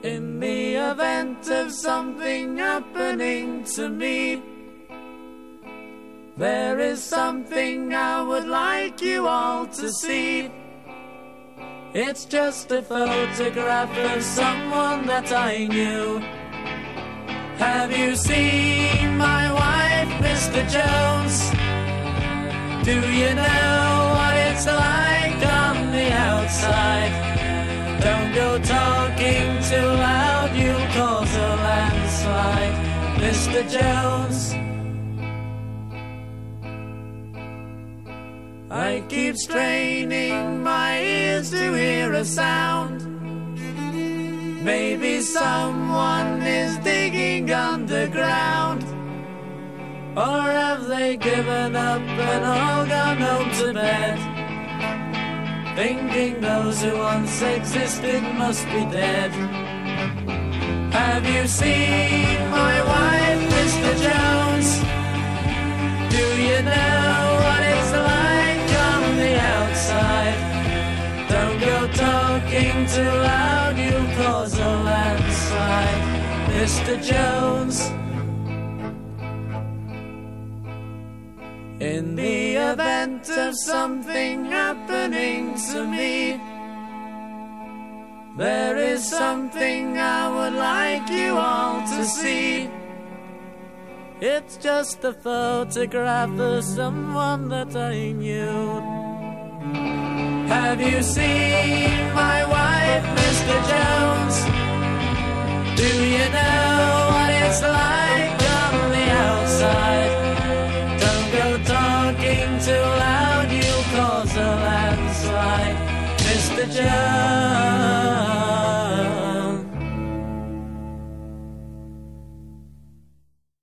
In the event of something happening to me, there is something I would like you all to see. It's just a photograph of someone that I knew. Have you seen my wife, Mr. Jones? Do you know what it's like on the outside? Don't go talking too loud, you'll cause a landslide, Mr. Jones. I keep straining my ears to hear a sound. Maybe someone is digging underground. Or have they given up and all gone home to bed, thinking those who once existed must be dead? Have you seen my wife, Mr. Jones? Do you know what it's like on the outside? Don't go talking too loud, you'll cause a landslide, Mr. Jones. In the event of something happening to me, there is something I would like you all to see. It's just a photograph of someone that I knew. Have you seen my wife, Mr. Jones? Do you know what it's like on the outside? Don't go talking too loud, you'll cause a landslide, Mr. Jones.